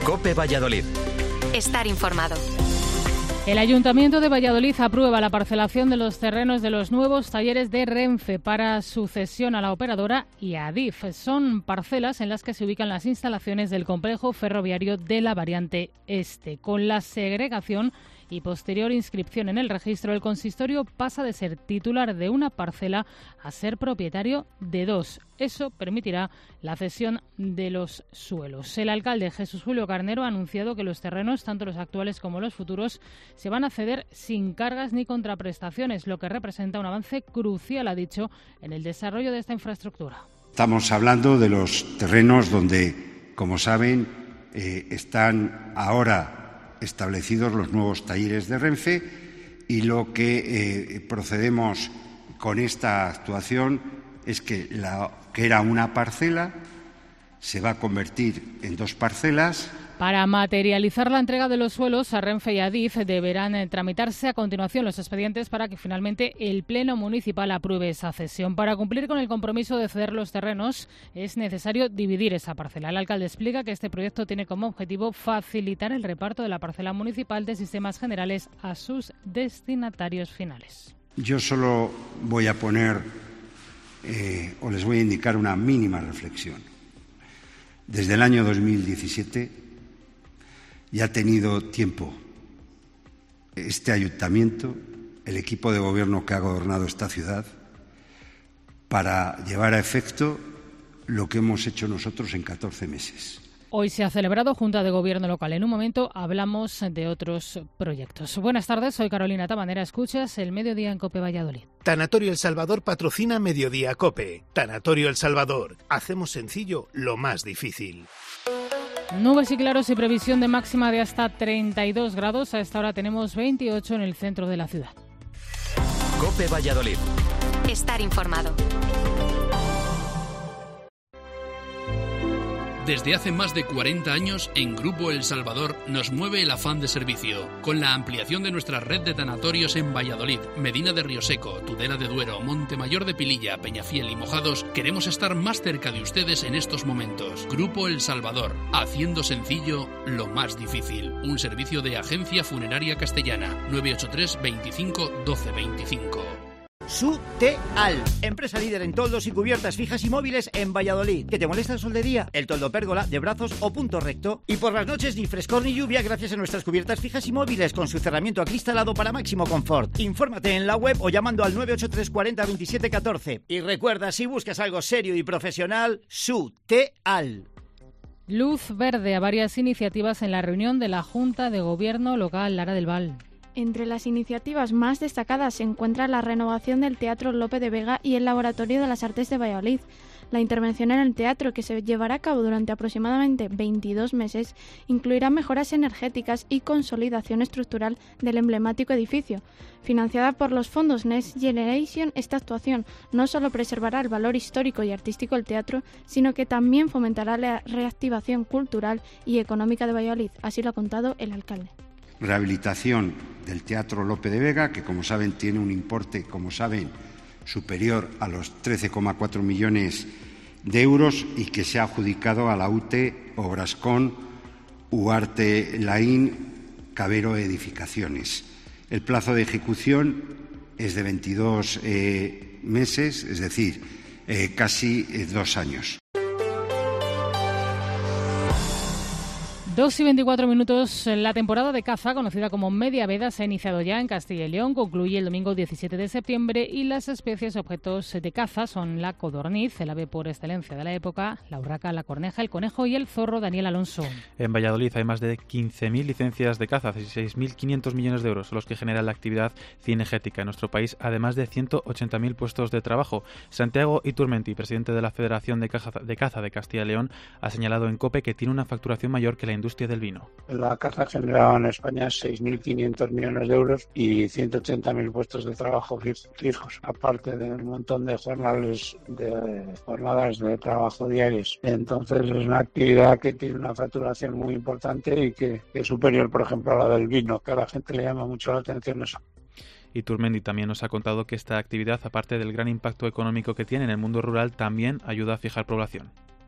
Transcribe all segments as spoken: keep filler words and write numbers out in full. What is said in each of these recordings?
COPE Valladolid. Estar informado. El Ayuntamiento de Valladolid aprueba la parcelación de los terrenos de los nuevos talleres de Renfe para su cesión a la operadora y a Adif. Son parcelas en las que se ubican las instalaciones del complejo ferroviario de la variante este. Con la segregación y posterior inscripción en el registro, el consistorio pasa de ser titular de una parcela a ser propietario de dos. Eso permitirá la cesión de los suelos. El alcalde Jesús Julio Carnero ha anunciado que los terrenos, tanto los actuales como los futuros, se van a ceder sin cargas ni contraprestaciones, lo que representa un avance crucial, ha dicho, en el desarrollo de esta infraestructura. Estamos hablando de los terrenos donde, como saben, eh, están ahora establecidos los nuevos talleres de Renfe, y lo que eh, procedemos con esta actuación es que la que era una parcela se va a convertir en dos parcelas. Para materializar la entrega de los suelos a Renfe y a Adif deberán tramitarse a continuación los expedientes para que finalmente el Pleno Municipal apruebe esa cesión. Para cumplir con el compromiso de ceder los terrenos es necesario dividir esa parcela. El alcalde explica que este proyecto tiene como objetivo facilitar el reparto de la parcela municipal de sistemas generales a sus destinatarios finales. Yo solo voy a poner eh, o les voy a indicar una mínima reflexión. Desde el año dos mil diecisiete ya ha tenido tiempo este ayuntamiento, el equipo de gobierno que ha gobernado esta ciudad, para llevar a efecto lo que hemos hecho nosotros en catorce meses. Hoy se ha celebrado Junta de Gobierno local. En un momento hablamos de otros proyectos. Buenas tardes, soy Carolina Tabanera. Escuchas el Mediodía en COPE Valladolid. Tanatorio El Salvador patrocina Mediodía COPE. Tanatorio El Salvador. Hacemos sencillo lo más difícil. Nubes y claros y previsión de máxima de hasta treinta y dos grados. A esta hora tenemos veintiocho en el centro de la ciudad. COPE Valladolid. Estar informado. Desde hace más de cuarenta años, en Grupo El Salvador nos mueve el afán de servicio. Con la ampliación de nuestra red de tanatorios en Valladolid, Medina de Rioseco, Tudela de Duero, Montemayor de Pililla, Peñafiel y Mojados, queremos estar más cerca de ustedes en estos momentos. Grupo El Salvador, haciendo sencillo lo más difícil. Un servicio de Agencia Funeraria Castellana. nueve ocho tres, veinticinco, doce veinticinco. Suteal, empresa líder en toldos y cubiertas fijas y móviles en Valladolid. ¿Que te molesta el sol de día, el toldo pérgola, de brazos o punto recto? Y por las noches ni frescor ni lluvia gracias a nuestras cubiertas fijas y móviles con su cerramiento acristalado para máximo confort. Infórmate en la web o llamando al nueve ocho tres, cuarenta, veintisiete, catorce. Y recuerda, si buscas algo serio y profesional, Suteal. Luz verde a varias iniciativas en la reunión de la Junta de Gobierno local Lara del Val. Entre las iniciativas más destacadas se encuentra la renovación del Teatro Lope de Vega y el Laboratorio de las Artes de Valladolid. La intervención en el teatro, que se llevará a cabo durante aproximadamente veintidós meses, incluirá mejoras energéticas y consolidación estructural del emblemático edificio. Financiada por los fondos Next Generation, esta actuación no solo preservará el valor histórico y artístico del teatro, sino que también fomentará la reactivación cultural y económica de Valladolid. Así lo ha contado el alcalde. Rehabilitación del Teatro Lope de Vega, que como saben tiene un importe, como saben, superior a los trece coma cuatro millones de euros y que se ha adjudicado a la U T E, Obrascón, Uarte Laín, Cabero Edificaciones. El plazo de ejecución es de veintidós eh, meses, es decir, eh, casi eh, dos años. Dos y veinticuatro minutos. La temporada de caza, conocida como media veda, se ha iniciado ya en Castilla y León. Concluye el domingo diecisiete de septiembre y las especies objetos de caza son la codorniz, el ave por excelencia de la época, la urraca, la corneja, el conejo y el zorro. Daniel Alonso. En Valladolid hay más de quince mil licencias de caza, dieciséis mil quinientos millones de euros, los que generan la actividad cinegética en nuestro país, además de ciento ochenta mil puestos de trabajo. Santiago Iturmenti, presidente de la Federación de Caza de, Caza de Castilla y León, ha señalado en COPE que tiene una facturación mayor que la industria del vino. La caza generaba en España seis mil quinientos millones de euros y ciento ochenta mil puestos de trabajo fijos, aparte de un montón de jornales de jornadas de trabajo diarias. Entonces es una actividad que tiene una facturación muy importante y que, que es superior, por ejemplo, a la del vino, que a la gente le llama mucho la atención eso. Iturmendi también nos ha contado que esta actividad, aparte del gran impacto económico que tiene en el mundo rural, también ayuda a fijar población.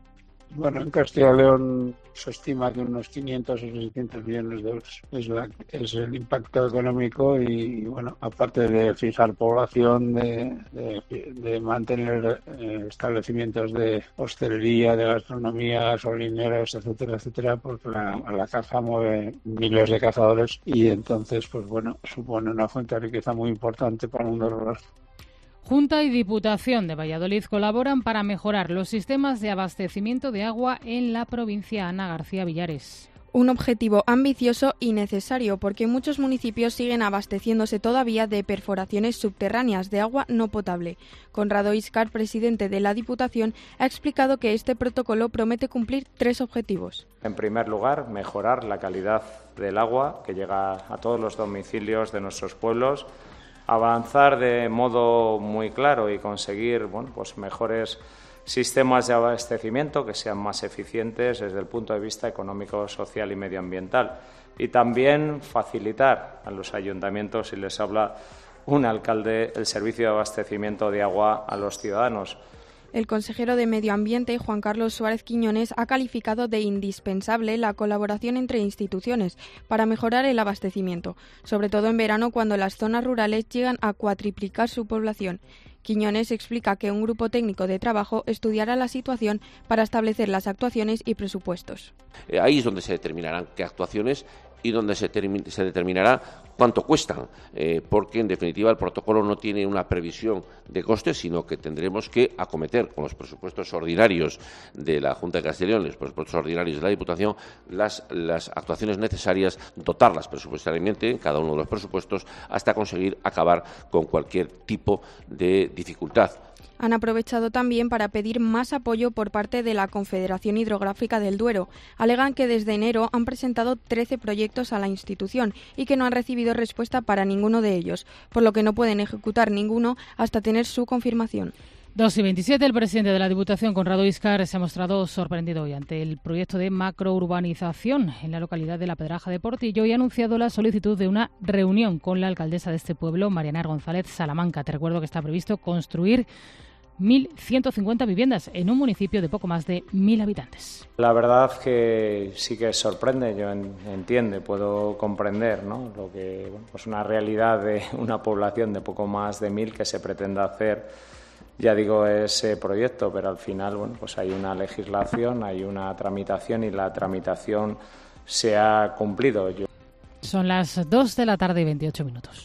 Bueno, en Castilla y León se estima que unos quinientos o seiscientos millones de euros es, la, es el impacto económico y, bueno, aparte de fijar población, de, de, de mantener eh, establecimientos de hostelería, de gastronomía, gasolineras, etcétera, etcétera, porque la, la caja mueve miles de cazadores y entonces, pues bueno, supone una fuente de riqueza muy importante para el mundo rural. Junta y Diputación de Valladolid colaboran para mejorar los sistemas de abastecimiento de agua en la provincia. Ana García Villares. Un objetivo ambicioso y necesario porque muchos municipios siguen abasteciéndose todavía de perforaciones subterráneas de agua no potable. Conrado Íscar, presidente de la Diputación, ha explicado que este protocolo promete cumplir tres objetivos. En primer lugar, mejorar la calidad del agua que llega a todos los domicilios de nuestros pueblos, avanzar de modo muy claro y conseguir, bueno, pues mejores sistemas de abastecimiento que sean más eficientes desde el punto de vista económico, social y medioambiental. Y también facilitar a los ayuntamientos, si les habla un alcalde, el servicio de abastecimiento de agua a los ciudadanos. El consejero de Medio Ambiente, Juan Carlos Suárez Quiñones, ha calificado de indispensable la colaboración entre instituciones para mejorar el abastecimiento, sobre todo en verano cuando las zonas rurales llegan a cuatriplicar su población. Quiñones explica que un grupo técnico de trabajo estudiará la situación para establecer las actuaciones y presupuestos. Ahí es donde se determinarán qué actuaciones y donde se, termi- se determinará cuánto cuestan, eh, porque en definitiva el protocolo no tiene una previsión de costes, sino que tendremos que acometer con los presupuestos ordinarios de la Junta de Castilla y León, los presupuestos ordinarios de la Diputación, las, las actuaciones necesarias, dotarlas presupuestariamente en cada uno de los presupuestos hasta conseguir acabar con cualquier tipo de dificultad. Han aprovechado también para pedir más apoyo por parte de la Confederación Hidrográfica del Duero. Alegan que desde enero han presentado trece proyectos a la institución y que no han recibido respuesta para ninguno de ellos, por lo que no pueden ejecutar ninguno hasta tener su confirmación. dos y veintisiete, el presidente de la Diputación, Conrado Íscar, se ha mostrado sorprendido hoy ante el proyecto de macrourbanización en la localidad de La Pedraja de Portillo y ha anunciado la solicitud de una reunión con la alcaldesa de este pueblo, Marianar González Salamanca. Te recuerdo que está previsto construir mil ciento cincuenta viviendas en un municipio de poco más de mil habitantes. La verdad que sí que sorprende, yo en, entiendo, puedo comprender, ¿no?, lo que, bueno, pues una realidad de una población de poco más de mil que se pretenda hacer, ya digo, ese proyecto, pero al final, bueno, pues hay una legislación, hay una tramitación y la tramitación se ha cumplido. Yo... Son las dos de la tarde y veintiocho minutos.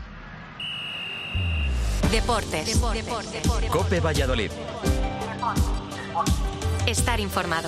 Deportes. Deportes. Deportes. COPE Valladolid. Estar informado.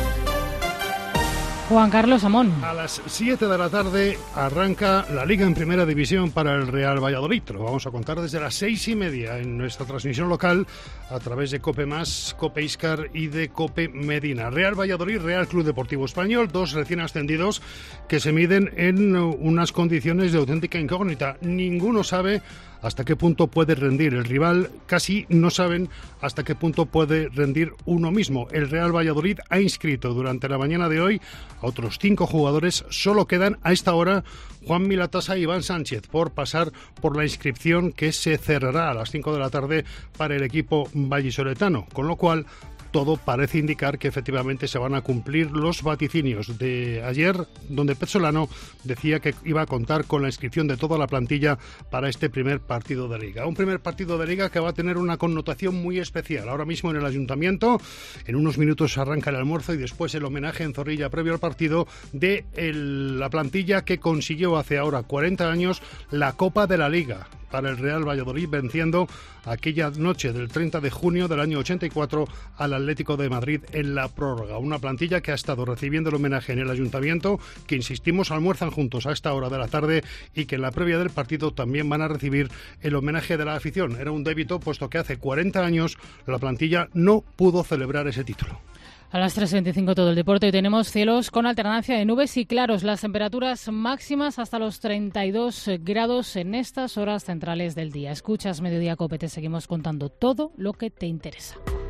Juan Carlos Amón. A las siete de la tarde arranca la Liga en Primera División para el Real Valladolid. Lo vamos a contar desde las seis y media en nuestra transmisión local a través de COPE Más, COPE Íscar y de COPE Medina. Real Valladolid, Real Club Deportivo Español, dos recién ascendidos que se miden en unas condiciones de auténtica incógnita. Ninguno sabe hasta qué punto puede rendir el rival, casi no saben hasta qué punto puede rendir uno mismo. El Real Valladolid ha inscrito durante la mañana de hoy a otros cinco jugadores. Solo quedan a esta hora Juan Milatasa y Iván Sánchez por pasar por la inscripción que se cerrará a las cinco de la tarde para el equipo vallisoletano, con lo cual todo parece indicar que efectivamente se van a cumplir los vaticinios de ayer, donde Pezzolano decía que iba a contar con la inscripción de toda la plantilla para este primer partido de Liga. Un primer partido de Liga que va a tener una connotación muy especial. Ahora mismo en el Ayuntamiento, en unos minutos arranca el almuerzo y después el homenaje en Zorrilla previo al partido de el, la plantilla que consiguió hace ahora cuarenta años la Copa de la Liga para el Real Valladolid, venciendo aquella noche del treinta de junio del año ochenta y cuatro al Atlético de Madrid en la prórroga. Una plantilla que ha estado recibiendo el homenaje en el Ayuntamiento, que insistimos almuerzan juntos a esta hora de la tarde y que en la previa del partido también van a recibir el homenaje de la afición. Era un débito puesto que hace cuarenta años la plantilla no pudo celebrar ese título. A las tres y veinticinco todo el deporte y tenemos cielos con alternancia de nubes y claros. Las temperaturas máximas hasta los treinta y dos grados en estas horas centrales del día. Escuchas Mediodía COPE, te seguimos contando todo lo que te interesa.